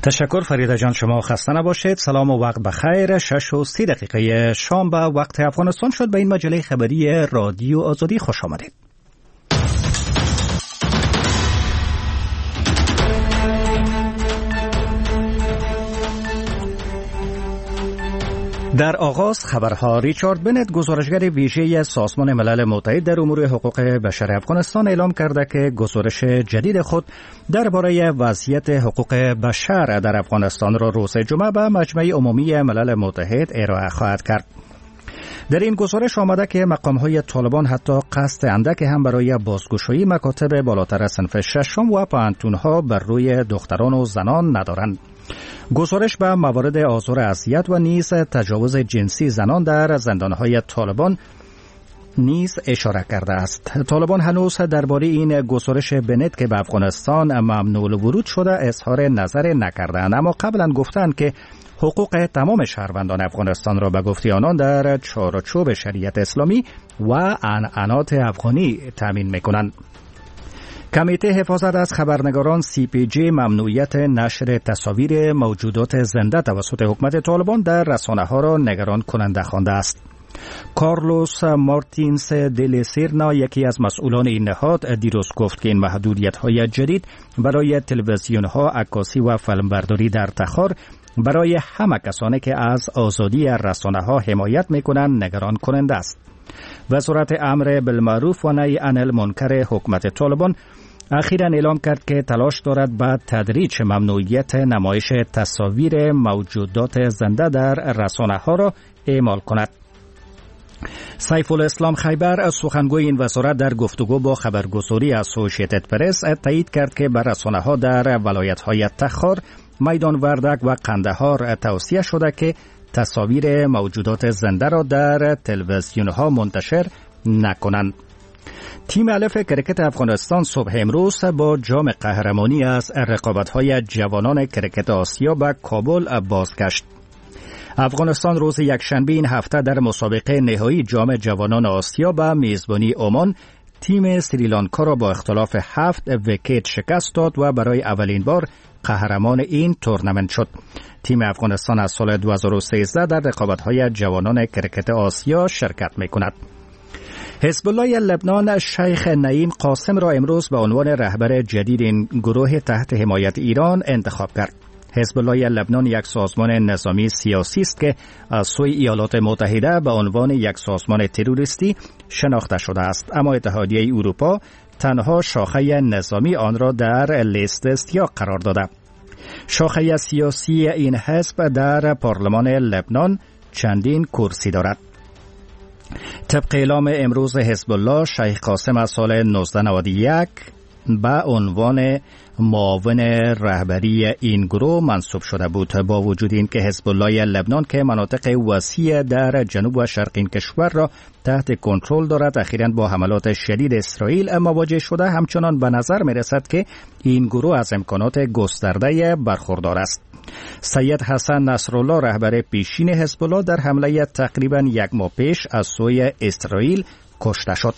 تشکر فریده جان، شما خسته نباشید. سلام و وقت بخیر. 6:30 شام به وقت افغانستان شد. به این مجله خبری رادیو آزادی خوش آمدید. در آغاز خبرها. ریچارد بنت، گزارشگر ویژه سازمان ملل متحد در امور حقوق بشر افغانستان، اعلام کرده که گزارش جدید خود درباره وضعیت حقوق بشر در افغانستان را روز جمعه به مجمع عمومی ملل متحد ارائه خواهد کرد. در این گزارش آمده که مقام‌های طالبان حتی قصد اندک هم برای بازگشایی مکاتب بالاتر صنف ششم و پوهنتون‌ها بر روی دختران و زنان ندارند. گزارش به موارد آزار اذیت و نیز تجاوز جنسی زنان در زندان‌های طالبان نیز اشاره کرده است. طالبان هنوز درباره این گزارش بنت که به افغانستان ممنوع الورود شده اظهار نظر نکردند، اما قبلا گفتند که حقوق تمام شهروندان افغانستان را به گفته آنان در چارچوب شریعت اسلامی و عنعنات افغانی تامین می‌کنند. کمیته حفاظت از خبرنگاران CPJ ممنوعیت نشر تصاویر موجودات زنده توسط حکومت طالبان در رسانه‌ها را نگران کننده خوانده است. کارلوس مارتینز دل سیرنا، یکی از مسئولان این نهاد، دیروز گفت که این محدودیت‌های جدید برای تلویزیون‌ها، عکاسی و فیلمبرداری در تخار برای همه کسانی که از آزادی رسانه‌ها حمایت می‌کنند نگران کننده است. وزارت امر بالمعروف و نهی عن المنکر حکومت طالبان اخیراً اعلام کرد که تلاش دارد به تدریج ممنوعیت نمایش تصاویر موجودات زنده در رسانه‌ها را اعمال کند. سیف الاسلام خیبر، سخنگوی این وزارت، در گفتگو با خبرگزاری اسوسییتد پرس تایید کرد که بر رسانه‌ها در ولایت‌های تخار، میدان وردک و قندهار توصیه شده که تصاویر موجودات زنده را در تلویزیون‌ها منتشر نکنند. تیم الف کرکت افغانستان صبح امروز با جام قهرمانی از رقابت‌های جوانان کرکت آسیا به کابل بازگشت. افغانستان روز یکشنبه این هفته در مسابقه نهایی جام جوانان آسیا به میزبانی عمان تیم سریلانکا را با اختلاف 7 ویکت شکست داد و برای اولین بار قهرمان این تورنمنت شد. تیم افغانستان از سال 2013 در رقابت‌های جوانان کرکت آسیا شرکت می‌کند. حزب الله لبنان شیخ نعیم قاسم را امروز به عنوان رهبر جدید این گروه تحت حمایت ایران انتخاب کرد. حزب الله لبنان یک سازمان نظامی سیاسی است که از سوی ایالات متحده به عنوان یک سازمان تروریستی شناخته شده است، اما اتحادیه اروپا تنها شاخه نظامی آن را در لیست سیاه قرار داده. شاخه سیاسی این حزب در پارلمان لبنان چندین کرسی دارد. طبق اعلام امروز حزب الله، شیخ قاسم از سال 1991 به عنوان معاون رهبری این گروه منصوب شده بود. با وجود این که حزب الله لبنان که مناطق وسیع در جنوب و شرق این کشور را تحت کنترل دارد، اخیراً با حملات شدید اسرائیل مواجه شده، همچنان به نظر می رسد که این گروه از امکانات گسترده برخوردار است. سید حسن نصرالله، رهبر پیشین حزب الله، در حمله تقریباً یک ماه پیش از سوی اسرائیل کشته شد.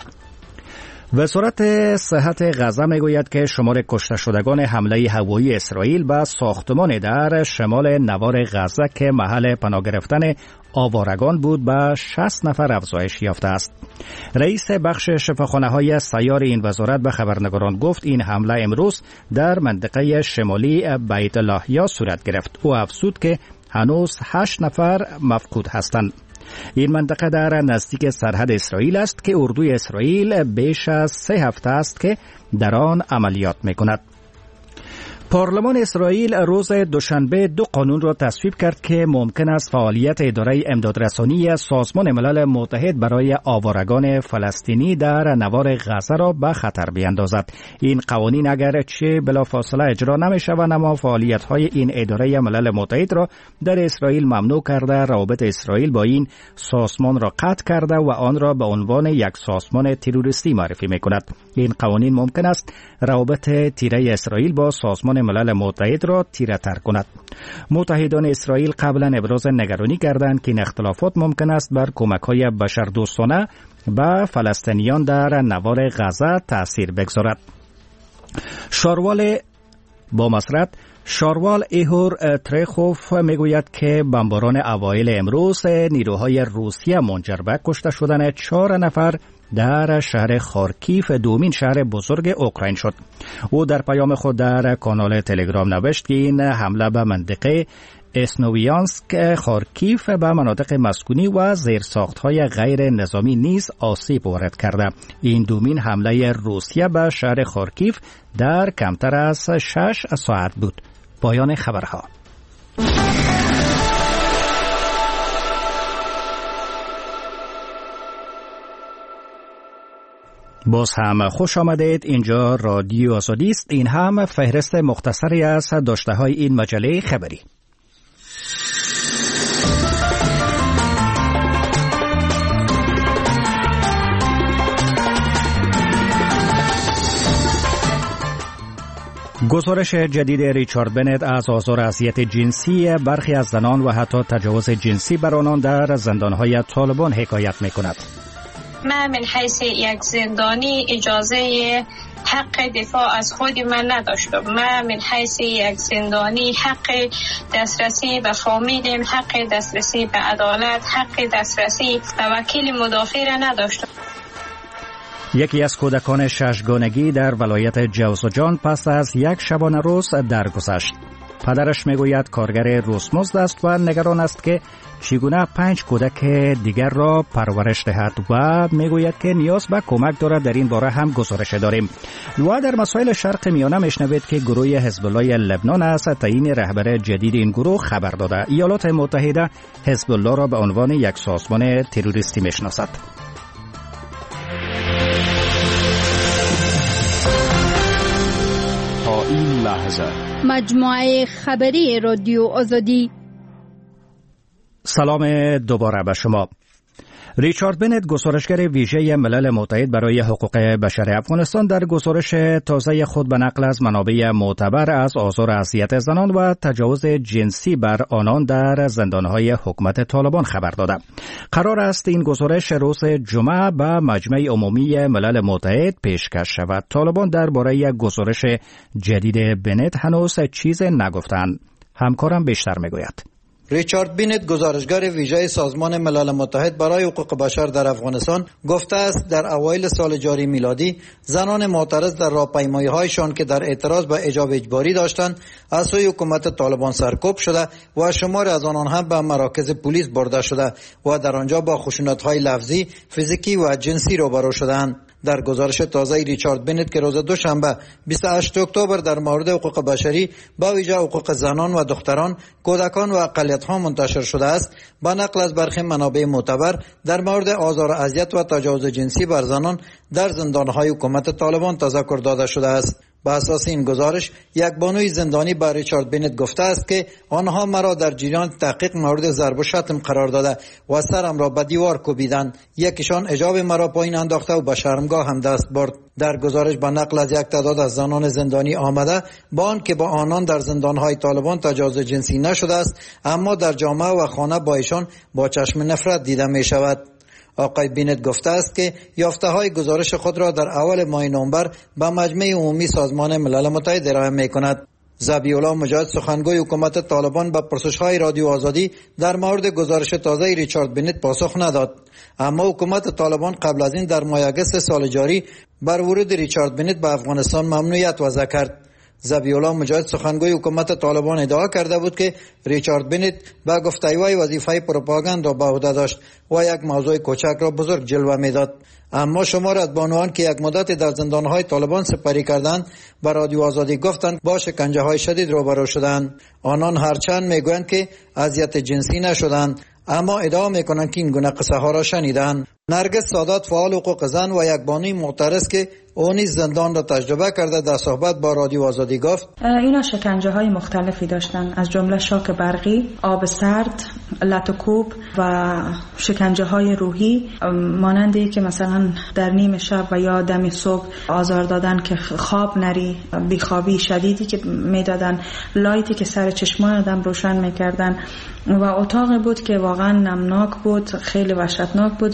وزارت صحت غزه میگوید که شمار کشته شدگان حمله هوایی اسرائیل به ساختمان در شمال نوار غزه که محل پناه گرفتن آوارگان بود به 60 نفر افزایش یافته است. رئیس بخش شفاخانه‌های سیار این وزارت به خبرنگاران گفت این حمله امروز در منطقه شمالی بیت لاهیا صورت گرفت. او افزود که هنوز 8 نفر مفقود هستند. این منطقه در نزدیک سرحد اسرائیل است که اردوی اسرائیل بیش از 3 هفته است که در آن عملیات می‌کند. پارلمان اسرائیل روز دوشنبه 2 قانون را تصویب کرد که ممکن است فعالیت اداره امدادرسانی سازمان ملل متحد برای آوارگان فلسطینی در نوار غزه را به خطر بیندازد. این قوانین اگرچه بلافاصله اجرا نمی‌شوند، اما فعالیت‌های این اداره ملل متحد را در اسرائیل ممنوع کرده، روابط اسرائیل با این سازمان را قطع کرده و آن را به عنوان یک سازمان تروریستی معرفی می‌کند. این قوانین ممکن است روابط تیره اسرائیل با سازمان ملل متحد را تیره تر کند. متحدان اسرائیل قبلا ابراز نگرانی کردند که این اختلافات ممکن است بر کمک‌های بشردوستانه به فلسطینیان در نوار غزه تأثیر بگذارد. شاروال با مسرت شاروال ایهور ترخوف میگوید که بمباران اوایل امروز نیروهای روسیه منجر به کشته شدن 4 نفر در شهر خارکیف، دومین شهر بزرگ اوکراین شد. او در پیام خود در کانال تلگرام نوشت که این حمله به منطقه اسنویانسک خارکیف به مناطق مسکونی و زیرساخت‌های غیر نظامی نیز آسیب وارد کرده. این دومین حمله روسیه به شهر خارکیف در کمتر از 6 ساعت بود. پایان خبرها. باز هم خوش آمدید. اینجا رادیو آزادی است. این هم فهرست مختصری از داشته‌های این مجله خبری. گزارش جدید ریچارد بنت از آزار و اذیت جنسی برخی از زنان و حتی تجاوز جنسی بر آنان در زندانهای طالبان حکایت می‌کند. من من حیث یک زندانی اجازه حق دفاع از خود من نداشتم. من من حیث یک زندانی حق دسترسی به فامیلم، حق دسترسی به عدالت، حق دسترسی به وکیل مدافع را نداشتم. یکی از کودکان 6 گانگی در ولایت جوزجان پس از یک شبانه روز درگذشت. پدرش میگوید کارگر روزمزد است و نگران است که چگونه 5 کودک دیگر را پرورش دهد و میگوید که نیاز به کمک دارد. در این باره هم گزارش داریم. و در مسائل شرق میانه میشنوید که گروه حزب الله لبنان از تعیین رهبر جدید این گروه خبر داده. ایالات متحده حزب الله را به عنوان یک سازمان تروریستی میشناسد. این لحظه مجموعه خبری رادیو آزادی. سلام دوباره به شما. ریچارد بنت، گزارشگر ویژه ملل متحد برای حقوق بشر افغانستان، در گزارش تازه خود به نقل از منابع معتبر از آزار و اذیت زنان و تجاوز جنسی بر آنان در زندانهای حکومت طالبان خبر داده. قرار است این گزارش روز جمعه به مجمع عمومی ملل متحد پیشکش شود. طالبان درباره گزارش جدید بنت هنوز چیز نگفتند. همکارم بیشتر میگوید. ریچارد بنت، گزارشگر ویژه سازمان ملل متحد برای حقوق بشر در افغانستان، گفته است در اوایل سال جاری میلادی زنان معترض در راهپیمایی‌هایشان که در اعتراض به حجاب اجباری داشتند از سوی حکومت طالبان سرکوب شده و شمار از آنان هم به مراکز پلیس برده شده و در آنجا با خشونت‌های لفظی، فیزیکی و جنسی روبرو شدند. در گزارش تازه ریچارد بنت که روز دوشنبه 28 اکتبر در مورد حقوق بشری با ویژه حقوق زنان و دختران، کودکان و اقلیت‌ها منتشر شده است، با نقل از برخی منابع معتبر در مورد آزار و اذیت و تجاوز جنسی بر زنان در زندان‌های حکومت طالبان تذکر داده شده است. با اساس این گزارش یک بانوی زندانی با ریچارد بنت گفته است که آنها مرا در جریان تحقیق مورد ضرب و شتم قرار داده و سرم را به دیوار کوبیدند. یکیشان حجاب مرا پایین انداخته و به شرمگاه هم دست برد. در گزارش با نقل از یک تعداد از زنان زندانی آمده با آنکه با آنان در زندانهای طالبان تجاوز جنسی نشده است، اما در جامعه و خانه با ایشان با چشم نفرت دیده می شود. آقای بنت گفته است که یافته‌های گزارش خود را در اول ماه نوامبر به مجمع عمومی سازمان ملل متحد ارائه می‌کند. ذبیح الله مجاهد، سخنگوی حکومت طالبان، به پرسش‌های رادیو آزادی در مورد گزارش تازه ریچارد بنت پاسخ نداد. اما حکومت طالبان قبل از این در ماه آگوست سال جاری بر ورود ریچارد بنت به افغانستان ممنوعیت وضع کرد. ذبیح الله مجاهد، سخنگوی حکومت طالبان، ادعا کرده بود که ریچارد بنت با گفتگوی وظیفه پروپاگاندا به عهده داشت و یک موضوع کوچک را بزرگ جلوه میداد. اما شمار از بانوان که یک مدت در زندانهای طالبان سپری کردند به رادیو آزادی گفتند با شکنجه های شدید روبرو شدند. آنان هرچند میگویند که اذیت جنسی نشدند، اما ادعا میکنند که این گونه قصه ها را شنیدند. نرگس سادات، فعال حقوق زن و یک بانوی معترض که او نیز زندان را تجربه کرده، در صحبت با رادیو آزادی گفت اینا شکنجه های مختلفی داشتن، از جمله شاک برقی، آب سرد، لط و کوب و شکنجه های روحی، مانندی که مثلا در نیم شب و یا دم صبح آزار دادن که خواب نری، بیخوابی شدیدی که میدادن، لایتی که سر چشمان آدم روشن میکردن و اتاقی بود که واقعا نمناک بود، خیلی وحشتناک بود و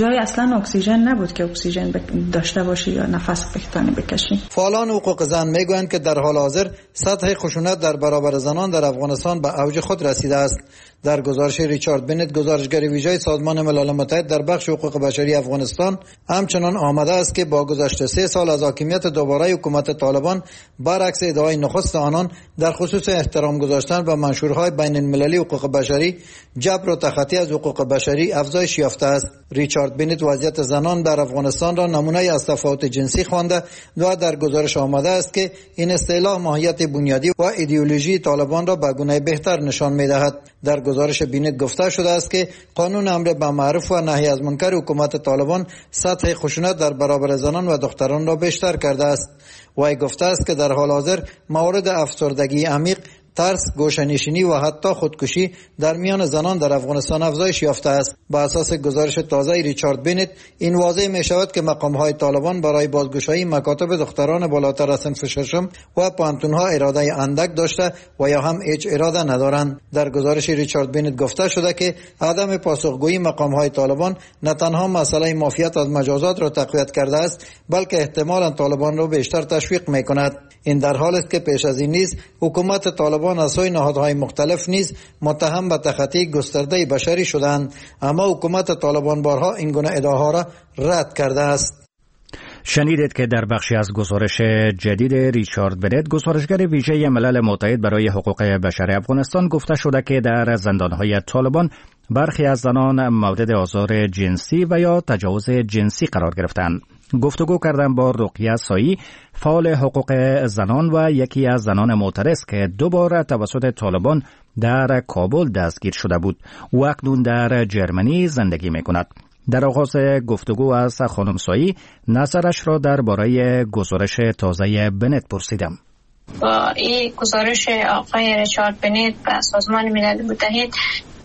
جای اصلا اکسیژن نبود که اکسیژن داشته باشی یا نفس بکشی. فعالان حقوق زن میگویند که در حال حاضر سطح خشونت در برابر زنان در افغانستان به اوج خود رسیده است. در گزارش ریچارد بنت، گزارشگر ویژه سازمان ملل متحد در بخش حقوق بشری افغانستان، همچنان آمده است که با گذشت 3 سال از حاکمیت دوباره حکومت طالبان، برعکس ادعای نخست آنان در خصوص احترام گذاشتن به منشورهای بین المللی حقوق بشری، جبر و تخطی از حقوق بشری افزایش یافته است. ریچارد بنت وضعیت زنان در افغانستان را نمونه از تفاوت جنسی خوانده و در گزارش آمده است که این اصطلاح ماهیت بنیادی و ایدئولوژی طالبان را به گونه بهتر نشان می‌دهد. در گزارش بینت گفته شده است که قانون امر بالمعروف و نهی از منکر حکومت طالبان سطح خشونت در برابر زنان و دختران را بیشتر کرده است. وی گفته است که در حال حاضر موارد افسردگی عمیق، ترس، گوشه‌نشینی و حتی خودکشی در میان زنان در افغانستان افزایش یافته است. با اساس گزارش تازه ریچارد بنت، این واضح می شود که مقام‌های طالبان برای بازگشایی مکاتب دختران بالاتر از صنف ششم و پانتون‌ها اراده اندک داشته و یا هم هیچ اراده ندارند. در گزارش ریچارد بنت گفته شده که عدم پاسخگویی مقام‌های طالبان نه تنها مسئله معافیت از مجازات را تقویت کرده است، بلکه احتمالاً طالبان را بیشتر تشویق می‌کند. این در حالی است که پیش از این نیز حکومت طالبان از سوی نهادهای مختلف نیز متهم به تخطی گسترده بشری شدند، اما حکومت طالبان بارها این گونه ادعاها را رد کرده است. شنیدید که در بخشی از گزارش جدید ریچارد بنت، گزارشگر ویژه ملل متحد برای حقوق بشر افغانستان، گفته شده که در زندانهای طالبان برخی از زنان مورد آزار جنسی و یا تجاوز جنسی قرار گرفتند. گفتگو کردم با رقیه سایی، فعال حقوق زنان و یکی از زنان معترض که 2 بار توسط طالبان در کابل دستگیر شده بود و اکنون در جرمنی زندگی می‌کند. در آغاز گفتگو از خانم سایی نظرش را درباره گزارش تازه بنت پرسیدم. با این گزارش آقای ریچارد بنت به سازمان ملل متحد،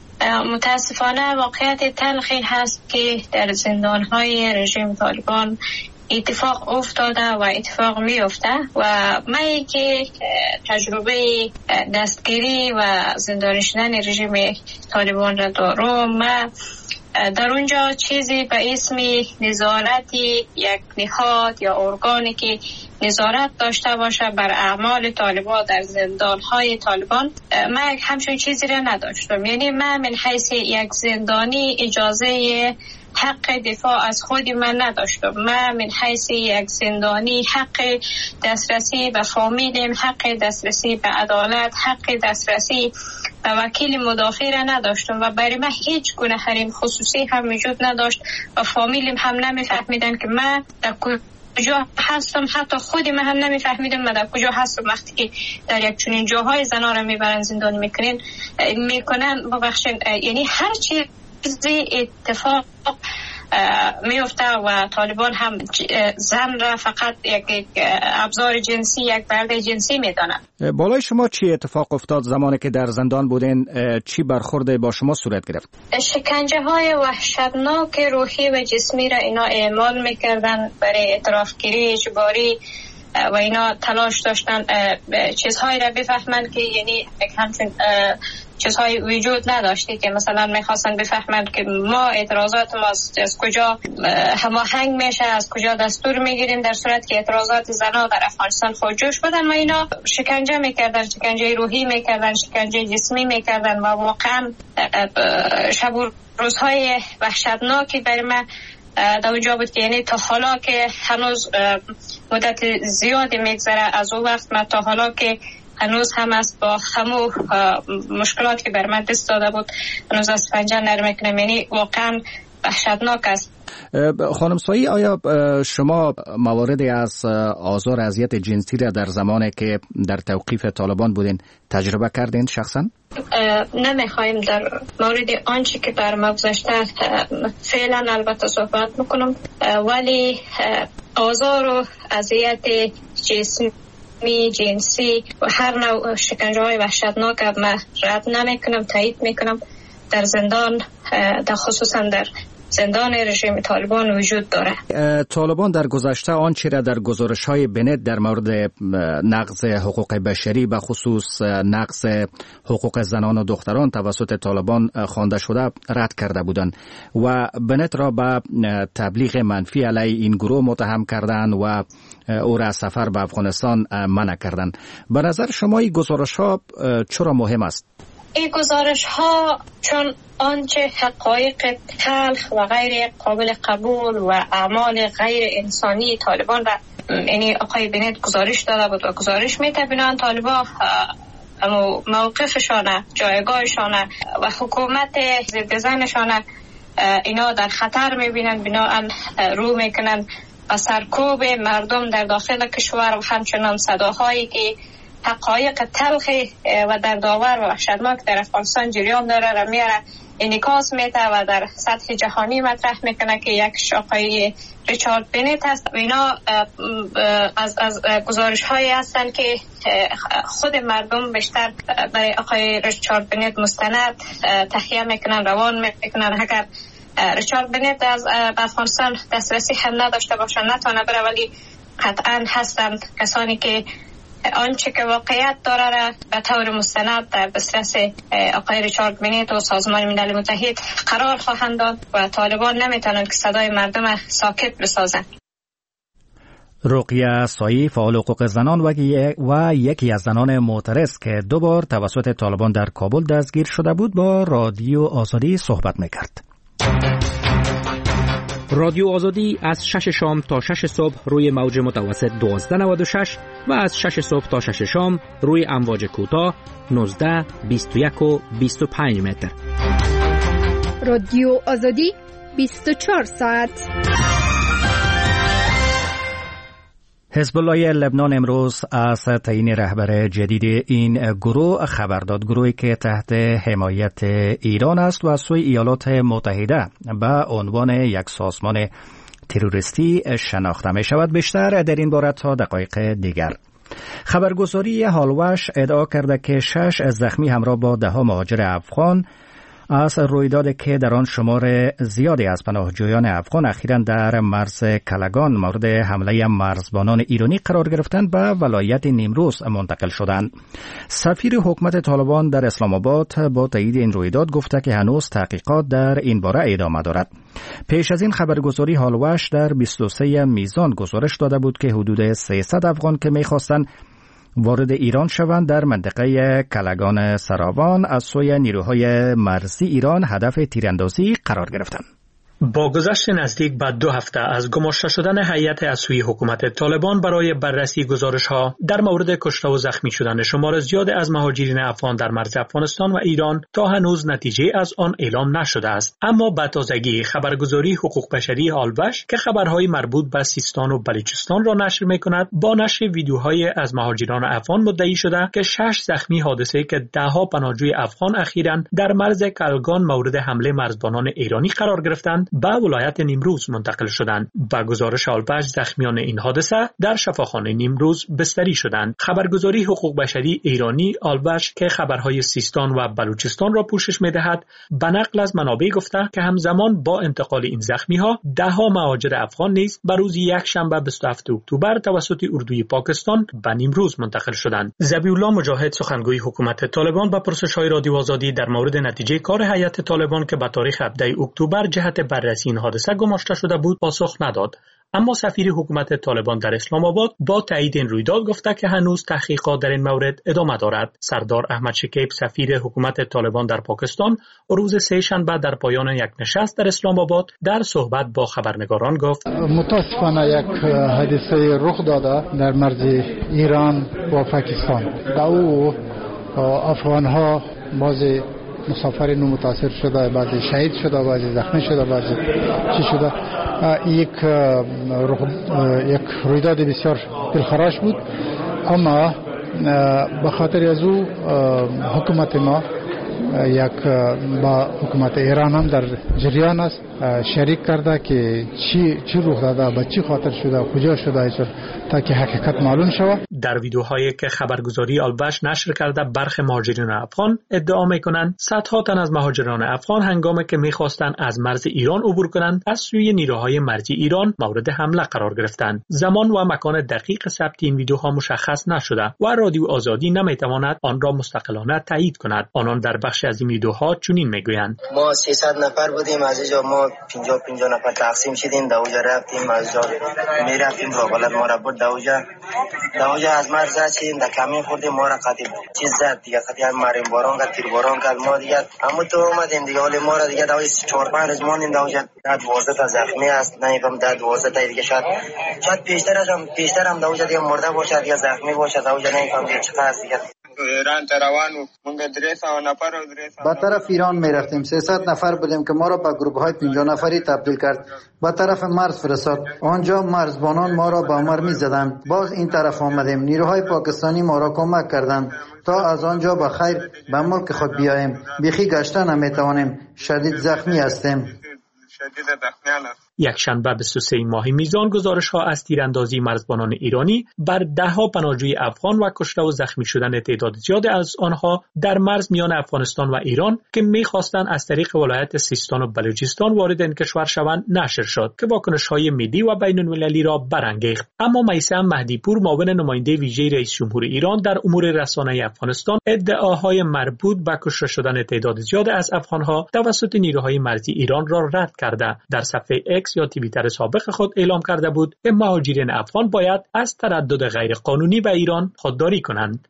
متاسفانه واقعیت تلخی هست که در زندانهای رژیم طالبان اتفاق افتاده و اتفاق می افته و من که تجربه دستگیری و زندانی شدن رژیم طالبان را دارم، من در اونجا چیزی به اسم نظارتی یک نهاد یا ارگانی که نظارت داشته باشه بر اعمال طالبان در زندانهای طالبان، من همچون چیزی را نداشتم. یعنی من من حیث یک زندانی اجازه حق دفاع از خود من نداشتم. من من حیث یک زندانی حق دسترسی به فامیلم، حق دسترسی به عدالت، حق دسترسی به وکیل مدافع را نداشتم و برای من هیچ گونه حریم خصوصی هم وجود نداشت و فامیلم هم نمیفهمیدن که من در کجا هستم. حتی خود من هم نمیفهمیدم من در کجا هستم وقتی که در یک چنین جاهای زنا را میبرن زندانی میکنن ببخشید. یعنی هر چیزی اتفاق میفته و طالبان هم زن را فقط یک ابزار جنسی، یک برده جنسی میدانند. بالای شما چی اتفاق افتاد زمانی که در زندان بودین؟ چی برخورد با شما صورت گرفت؟ شکنجه های وحشتناک روحی و جسمی را اینا اعمال میکردن برای اعتراف گیری اجباری و اینا تلاش داشتن چیزهایی را بفهمند که یعنی همچون چیزهای وجود نداشتی که مثلا میخواستن بفهمند که ما اعتراضات ما از کجا هماهنگ میشه، از کجا دستور میگیریم، در صورت که اعتراضات زنا در افغانستان خودجوش بودن و اینا شکنجه میکردن، شکنجه روحی میکردن، شکنجه جسمی میکردن و واقعا شب و روزهای وحشتناکی برای من در اونجا بود که یعنی تا حالا که هنوز مدت زیادی میگذره از اون وقت، من تا حالا که هنوز هم است با همو مشکلات که بر من دست داده بود هنوز از پنجه نرم کنم. یعنی واقعا وحشتناک است. خانم سایی، آیا شما مواردی از آزار اذیت جنسی را در زمانی که در توقیف طالبان بودین تجربه کردین شخصا؟ نمیخوایم در مورد آنچه که بر ما گذشته فعلا البته صحبت میکنم، ولی آزار و اذیت جنسی و هر نوع شکنجه های وحشتناک من رد نمیکنم، تایید میکنم. در زندان در خصوصا در زندان رژیم طالبان وجود داره. طالبان در گذشته آنچه را در گزارش‌های بنت در مورد نقض حقوق بشری به خصوص نقض حقوق زنان و دختران توسط طالبان خوانده شده رد کرده بودند و بنت را به تبلیغ منفی علیه این گروه متهم کردند و او را سفر به افغانستان منع کردند. به نظر شما این گزارش‌ها چرا مهم است؟ این گزارش‌ها چون آنچه حقایق تلخ و غیر قابل قبول و اعمال غیر انسانی طالبان و یعنی آقای بنت گزارش داده بود و گزارش می‌تبینند طالبان موقفشان، جایگاهشان و حکومت ضد زنشان اینا در خطر می‌بینند، بنابراین رو می‌کنند و سرکوب مردم در داخل کشور و همچنان صداهایی که حقایق تلخی و دردآور و وحشتناک در افغانستان جریان داره را میاره انعکاس میده و در سطح جهانی مطرح میکنه که یک آقای ریچارد بنت هست. اینا از گزارش هایی هستن که خود مردم بیشتر برای آقای ریچارد بنت مستند تهیه میکنن، روان میکنن. اگر ریچارد بنت از افغانستان دسترسی هم نداشته باشه، نتونه بره، ولی قطعا هستند کسانی که آنچه که واقعیت داره را به طور مستند در دسترس آقای ریچارد بنت و سازمان ملل متحد قرار خواهند داد و طالبان نمیتونند که صدای مردم ساکت بسازند. رقیه سایی، فعال حقوق زنان و یکی از زنان معترض که 2 بار توسط طالبان در کابل دستگیر شده بود با رادیو آزادی صحبت میکرد. رادیو آزادی از 6 شام تا 6 صبح روی موج متوسط 1296 و از 6 صبح تا 6 شام روی امواج کوتاه 19، 21 و 25 متر. رادیو آزادی 24 ساعت. حزب الله لبنان امروز از تعیین رهبر جدید این گروه خبر داد. گروهی که تحت حمایت ایران است و از سوی ایالات متحده به عنوان یک سازمان تروریستی شناخته می شود. بیشتر در این باره تا دقایق دیگر. خبرگزاری هالوش ادعا کرده که 6 زخمی همراه با 10 مهاجر افغان از رویدادی که در آن شمار زیادی از پناهجویان افغان اخیراً در مرز کلگان مورد حمله مرزبانان ایرانی قرار گرفتند به ولایت نیمروز منتقل شدند. سفیر حکومت طالبان در اسلام آباد با تایید این رویداد گفته که هنوز تحقیقات در این باره ادامه دارد. پیش از این خبرگزاری هالوش در 23 میزان گزارش داده بود که حدود 300 افغان که می‌خواستند وارد ایران شوند در منطقه کلگان سراوان از سوی نیروهای مرزی ایران هدف تیراندازی قرار گرفتند. با گذشت نزدیک به 2 هفته از گماشته شدن هیئت از سوی حکومت طالبان برای بررسی گزارش‌ها در مورد کشته و زخمی شدن شمار زیاد از مهاجرین افغان در مرز افغانستان و ایران تا هنوز نتیجه از آن اعلام نشده است. اما به تازگی خبرگزاری حقوق بشری هالوش که خبرهای مربوط به سیستان و بلوچستان را نشر می‌کند با نشر ویدیوهای از مهاجران افغان مدعی شده که 6 زخمی حادثه که 10 پناهجوی افغان اخیراً در مرز کلگان مورد حمله مرزبانان ایرانی قرار گرفتند به ولایت نیمروز منتقل شدند. با گزارش هالوش زخمیان این حادثه در شفاخانه نیمروز بستری شدند. خبرگزاری حقوق بشری ایرانی هالوش که خبرهای سیستان و بلوچستان را پوشش می‌دهد به نقل از منابع گفته که همزمان با انتقال این زخمی‌ها 10 مهاجر افغان نیز به روز یکشنبه 27 اکتبر توسط اردوی پاکستان به نیمروز منتقل شدند. ذبیح‌الله مجاهد سخنگوی حکومت طالبان به پرسش‌های رادیو آزادی در مورد نتیجه کار هیئت طالبان که به تاریخ 17 اکتبر جهت بررسی این حادثه گماشته شده بود پاسخ نداد. اما سفیر حکومت طالبان در اسلام آباد با تایید این رویداد گفته که هنوز تحقیقات در این مورد ادامه دارد. سردار احمد شکیب سفیر حکومت طالبان در پاکستان روز سه‌شنبه در پایان یک نشست در اسلام آباد در صحبت با خبرنگاران گفت متاسفانه یک حادثه رخ داده در مرز ایران و پاکستان. در او افغان‌ها بعضی مسافرین متاثر شده، بعضی شهید شده، بعضی زخمی شده، بعضی چی شده. یک رویداد بسیار دلخراش بود، اما به خاطر از او حکومت ما با حکومت ایران هم در جریان است، شریک کرده که چی رخ داده، به چی خاطر شده، کجا شده، تا که حقیقت معلوم شود. در ویدیوهایی که خبرگزاری آلبش نشر کرده برخی مهاجرین افغان ادعا میکنند صدها تن از مهاجران افغان هنگامی که میخواستند از مرز ایران عبور کنند از سوی نیروهای مرزی ایران مورد حمله قرار گرفتند. زمان و مکان دقیق ثبت این ویدیوها مشخص نشده و رادیو آزادی نمیتواند آن را مستقلانه تایید کند. آنان در بخش از این ویدیوها چنین میگویند: ما 300 نفر بودیم، از اینجا ما 50 نفر تقسیم شدیم، در اونجا رفتیم، از اینجا میرفتیم راغلت ما را برد در اونجا از مرز رسیدیم، در کمین خوردیم، ما را قطعی چیز زد دیگه، قطعی هم مریم باران کرد، تیر باران کرد، ما دیگه اما تو اومدیم دیگه، حالی ما را دیگه در 4-5 روز ماندیم در اونجا. 12 تا زخمی است، نمیفهم 12 تا دیگه شاید پیشتر هم در اونجا دیگه مرده باشه، دیگه زخمی باشه در اونجا، نمیفهم دیگه چقدر است دیگه. ایران روان و مونږ 300 نفر به طرف ایران میرفتیم، 300 نفر بودیم که ما را به گروه های 50 نفری تبدیل کرد، به طرف مرز فرستاد. آنجا مرزبانان ما را با مر میزدند. باز این طرف آمدیم، نیروهای پاکستانی ما را کمک کردند تا از آنجا به خیر به ملک خود بیاییم. بیخی گشتن نمیتوانیم، شدید زخمی هستیم. یک شنبه 23 ماه میزان گزارش ها از تیراندازی مرزبانان ایرانی بر دهها پناهجوی افغان و کشته و زخمی شدن تعداد زیاد از آنها در مرز میان افغانستان و ایران که میخواستند از طریق ولایت سیستان و بلوچستان وارد این کشور شوند نشر شد که واکنش های ملی و بین المللی را برانگیخت. اما میثم مهدیپور، معاون نماینده ویژه رئیس جمهور ایران در امور رسانه افغانستان، ادعاهای مربوط به کشته شدن تعداد زیاد از افغانها توسط نیروهای مرزی ایران را رد کرده. در صفحه اکس یا توییتر سابق خود اعلام کرده بود که مهاجرین افغان باید از تردد غیر قانونی به ایران خودداری کنند.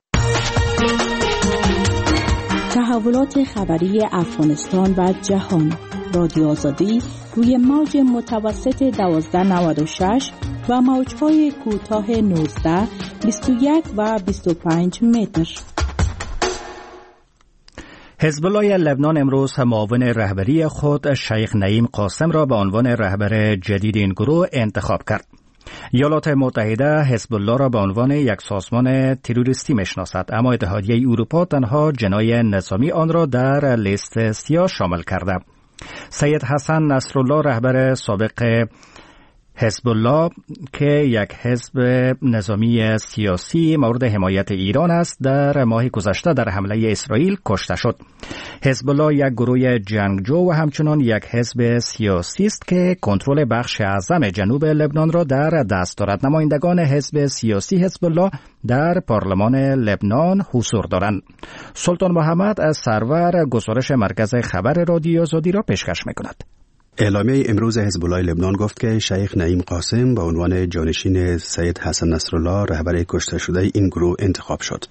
تحولات خبری افغانستان و جهان. رادیو آزادی روی موج متوسط 1296 و موج‌های کوتاه 19، 21 و 25 متر. حزب الله لبنان امروز معاون رهبری خود شیخ نعیم قاسم را به عنوان رهبر جدید این گروه انتخاب کرد. ایالات متحده حزب الله را به عنوان یک سازمان تروریستی میشناسد، اما اتحادیه اروپا تنها جناح نظامی آن را در لیست سیاه شامل کرده. سید حسن نصرالله، رهبر سابق حزب الله که یک حزب نظامی سیاسی مورد حمایت ایران است، در ماه گذشته در حمله اسرائیل کشته شد. حزب الله یک گروه جنگجو و همچنان یک حزب سیاسی است که کنترل بخش اعظم جنوب لبنان را در دست دارد. نمایندگان حزب سیاسی حزب الله در پارلمان لبنان حضور دارند. سلطان محمد از سرور گزارش مرکز خبر رادیو آزادی را پیشکش می‌کند. اعلامیه امروز حزب الله لبنان گفت که شیخ نعیم قاسم به عنوان جانشین سید حسن نصرالله، رهبر کشته شده این گروه انتخاب شد.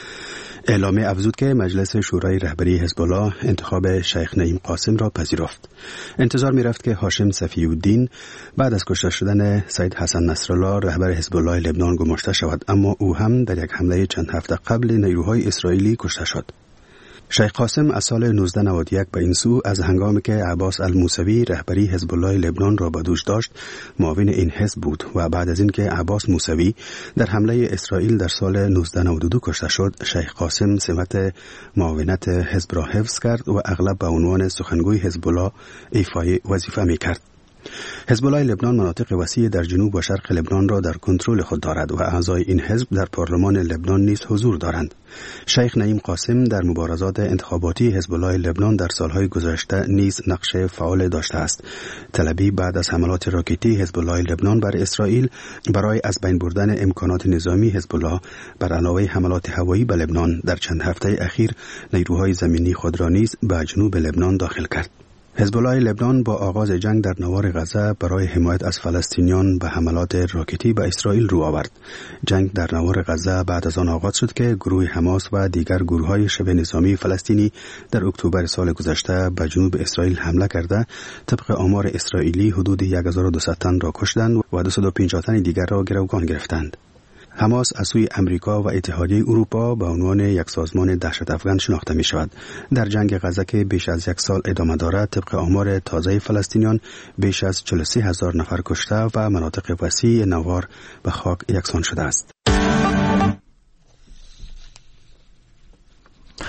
اعلامیه افزود که مجلس شورای رهبری حزب الله انتخاب شیخ نعیم قاسم را پذیرفت. انتظار می‌رفت که هاشم صفی الدین بعد از کشته شدن سید حسن نصرالله رهبر حزب الله لبنان گماشته شود، اما او هم در یک حمله چند هفته قبل نیروهای اسرائیلی کشته شد. شیخ قاسم از سال 1991 به این سو از هنگامی که عباس الموسوی رهبری حزب الله لبنان را به دوش داشت معاون این حزب بود و بعد از اینکه عباس موسوی در حمله اسرائیل در سال 1992 کشته شد، شیخ قاسم سمت معاونت حزب را حفظ کرد و اغلب به عنوان سخنگوی حزب الله ایفای وظیفه می‌کرد. حزب الله لبنان مناطق وسیع در جنوب و شرق لبنان را در کنترل خود دارد و اعضای این حزب در پارلمان لبنان نیز حضور دارند. شیخ نعیم قاسم در مبارزات انتخاباتی حزب الله لبنان در سالهای گذشته نیز نقش فعال داشته است. طلبی بعد از حملات راکتی حزب الله لبنان بر اسرائیل برای از بین بردن امکانات نظامی حزب الله بر علاوه حملات هوایی به لبنان در چند هفته اخیر نیروهای زمینی خود را نیز به جنوب لبنان داخل کرد. حزب الله لبنان با آغاز جنگ در نوار غزه برای حمایت از فلسطینیان به حملات راکتی به اسرائیل رو آورد. جنگ در نوار غزه بعد از آن آغاز شد که گروه حماس و دیگر گروه‌های شبه نظامی فلسطینی در اکتبر سال گذشته به جنوب اسرائیل حمله کرده طبق آمار اسرائیلی حدود 1200 تن را کشتند و 250 تن دیگر را گروگان گرفتند. حماس از سوی امریکا و اتحادیه اروپا به عنوان یک سازمان دهشت افکن شناخته می شود. در جنگ غزه که بیش از یک سال ادامه دارد، طبق آمار تازه فلسطینیان بیش از 43,000 نفر کشته و مناطق وسیع نوار به خاک یکسان شده است.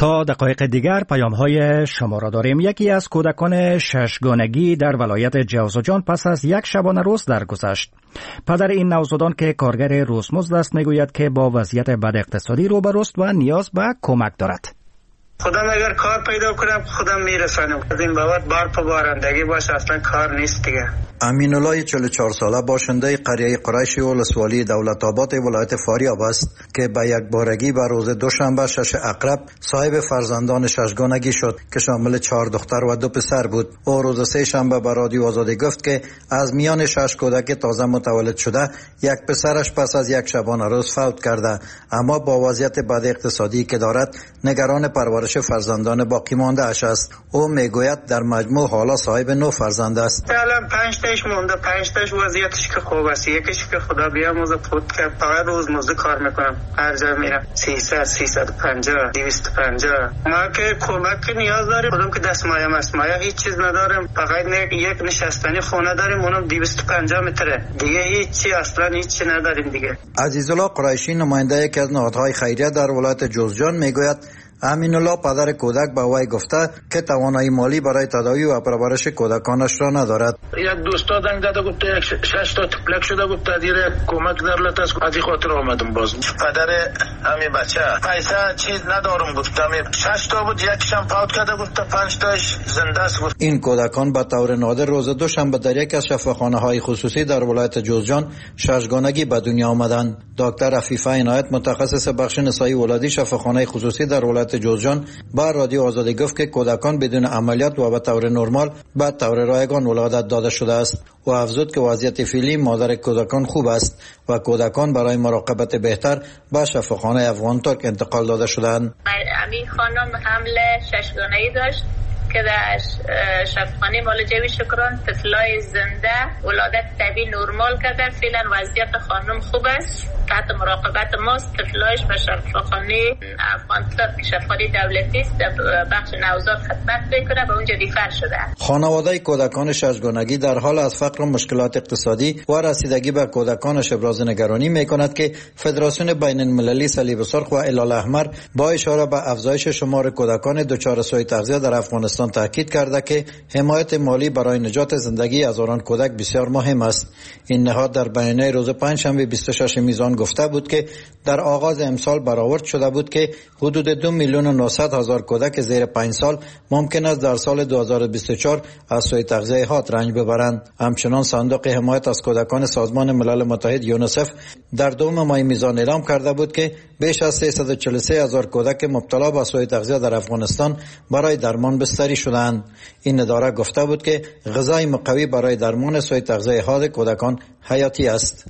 تا دقایق دیگر پیام‌های شما را داریم. یکی از کودکان ششگانگی در ولایت جوزجان پس از یک شبانه روز درگذشت. پدر این نوزادان که کارگر روزمزد است میگوید که با وضعیت بد اقتصادی روبروست و نیاز به کمک دارد. خودم اگر کار پیدا کنم خودم میرسانم. از این بابت بار پا بارندگی باشه، اصلا کار نیست دیگه. امین الله 44 ساله باشنده قریه قریشی ولسوالی دولت آباد ولایت فاریاب است که به یک بارگی به روز دوشنبه 6 عقرب صاحب فرزندان ششگانگی شد که شامل 4 دختر و 2 پسر بود. او روز سه شنبه به رادیو آزادی گفت که از میان 6 کودک تازه متولد شده یک پسرش پس از یک شبانه روز فوت کرده، اما با وضعیت بد اقتصادی که دارد نگران پرورش فرزندان باقی مانده اش است. او میگوید در مجموع حالا صاحب 9 فرزند است. الان 5 تاش مونده، 5 تاش وضعیتش که خوب است، یکیش که خدا بیامرزه فوت کرد. فقط روزمزد کار میکنم، هر جا میرم 300 350 250. ما که کمک نیاز داریم، خودم که دستمایه مسمایه هیچ چیز ندارم، فقط یک نشستنی خونه داریم، اونم 250 متره دیگه، هیچی اصلا هیچی نداریم دیگه. عزیزالله قریشی نماینده یکی از نهادهای خیریه در ولایت جوزجان میگوید امین الله پدر کودک به وی گفته که توانایی مالی برای تداوی و پرورش کودکانش را ندارد. یک دوستا دنگ داده گفته 6 تا تپلک شده گفته دیره کمک درلت است، از این خاطر آمدم. باز پدر همین بچه پیسه چیز ندارم گفته، 6 تا بود، یکیشم فوت کرده گفته 5 تاش زنده است گفت. این کودکان به طور نادر روز دوشنبه در یک از شفاخانه‌های خصوصی در ولایت جوزجان ششگانگی به دنیا آمدند. دکتر عفیفه عنایت متخصص بخش نسایی ولادی شفاخانه خصوصی در ولایت جوزجان با رادیو آزادی گفت که کودکان بدون عملیات و به طور نرمال به طور رایگان ولادت داده شده است و افزود که وضعیت فعلی مادر کودکان خوب است و کودکان برای مراقبت بهتر به شفاخانه افغان ترک انتقال داده شدند. امین خانم حمل ششگانه‌ای داشت که در شفاخانه مال جوی شکران طفلای زنده ولادت طبیعی نرمال کرده. فعلا وضعیت خانم خوب است، تحت مراقبت ماست. طفلایش به شفاخانه افغان ترک شفاخانه دولتی است، بخش نوزاد خدمت میکنه و اونجا ریفر شده. خانواده کودکان ششگانگی در حال از فقر و مشکلات اقتصادی و رسیدگی به کودکانش ابراز نگرانی میکند که فدراسیون بین المللی صلیب سرخ و هلال احمر با اشاره به افزایش شمار کودکان دچار سوء تغذیه در افغانستان تاکید کرده که حمایت مالی برای نجات زندگی هزاران کودک بسیار مهم است. این نهاد در بیانیه روز پنجشنبه 26 میزان گفته بود که در آغاز امسال برآورد شده بود که حدود 2,900,000 کودک زیر 5 سال ممکن است در سال 2024 از سوء تغذیه حاد رنج ببرند. همچنان صندوق حمایت از کودکان سازمان ملل متحد یونیسف در دوم ماه میزان اعلام کرده بود که بیش از 343,000 کودک مبتلا به سوء تغذیه در افغانستان برای درمان بستری شدند. این اداره گفته بود که غذای مقوی برای درمان سوء تغذیه حاد کودکان حیاتی است.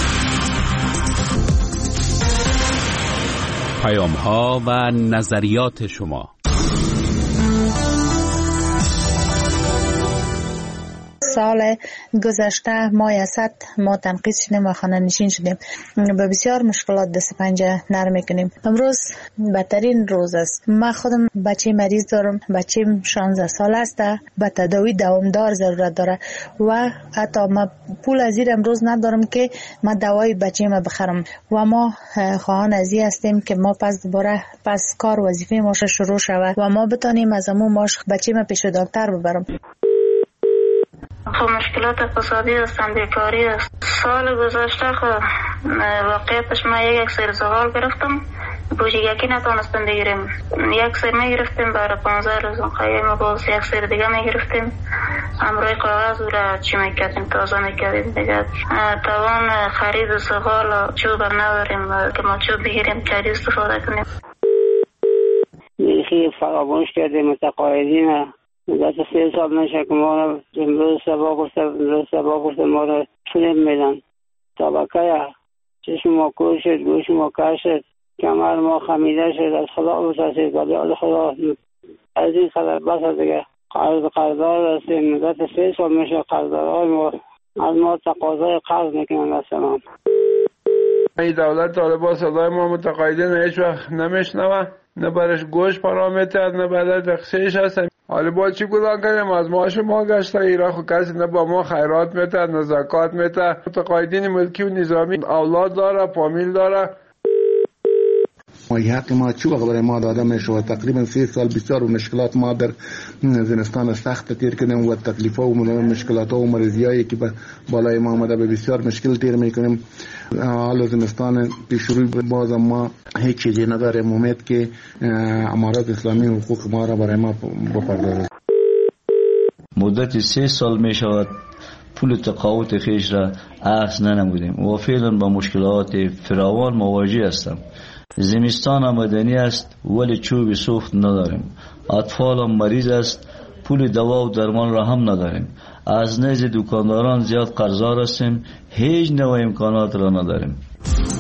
پیام‌ها و نظریات شما. سال گذشته ما یست ما تنقیص شدیم و خانه نشین شدیم، به بسیار مشکلات دست پنجه نرم میکنیم. امروز بدترین روز است. من خودم بچه مریض دارم، بچه‌م 16 سال است، به تداوی دوامدار ضرورت داره و حتی ما پول از این امروز ندارم که ما دوای بچه‌م بخرم و ما خواهان از این هستیم که ما پس کار وظیفه ما شروع شود و ما بتانیم از امون ماش بچه‌م پیش دکتر ببرم. خب مشکلات اقتصادی هستن، بیکاری است. سال گذشته خب واقعیتش ما یک سر زغال گرفتم، بوجیگکی نتونستم بگیریم. یک سر میگرفتیم برای 15 روز، خیلی باز یک سر دیگه میگرفتیم. امروی کاغذ را چی میکردیم، تازه میکردیم دیگه. توان خرید زغال چوب نداریم که ما چوب بگیریم چاری استفاده کنیم. میخی فراموش کردیم متقاعدین مدت 3 سال نشه که ما رو امروز سبا گفته ما رو فیلم میدن. طبقه چشم ما کور شد، گوش ما کش شد، کمر ما خمیده شد، از خدا متاسف ولی خدا از این خبر بس دیگه. قرضدار هستیم، مدت 3 سال میشه قرضدارهای ما از ما تقاضای قرض میکنن اصلا. این دولت طالبان صدای ما متقاعدین هیچ وقت نمیشنوه، نه برش گوش پارامتر نه برای دقشهش هستن. حالا با چی گذار کنیم؟ از معاش ما گشته ایران خود کسی نه با ما خیرات میته نه زکات میته. متقاعدین ملکی و نظامی اولاد داره، فامیل داره. حق ما چه وقت برای ما داده می شود. تقریبا 3 سال بسیار مشکلات ما در زمستان سخت تیر کردیم و تکلیف و مشکلات و مریضیایی که بالای ما آمده به بسیار مشکل تیر میکنیم. حال زمستان پیش رو باز ما هیچ چیزی نداریم. امید که امارات اسلامی حقوق ما را برای ما بپردازد. مدت 3 سال می شود پول تقاوت خیش را اخذ ننمودیم و فعلا با مشکلات فراوان مواجه هستم. زمستان آمدنی است ولی چوب سوخت نداریم. اطفال هم مریض است، پول دوا و درمان را هم نداریم. از نزد دکانداران زیاد قرضدار هستیم، هیچ نوع امکانات را نداریم.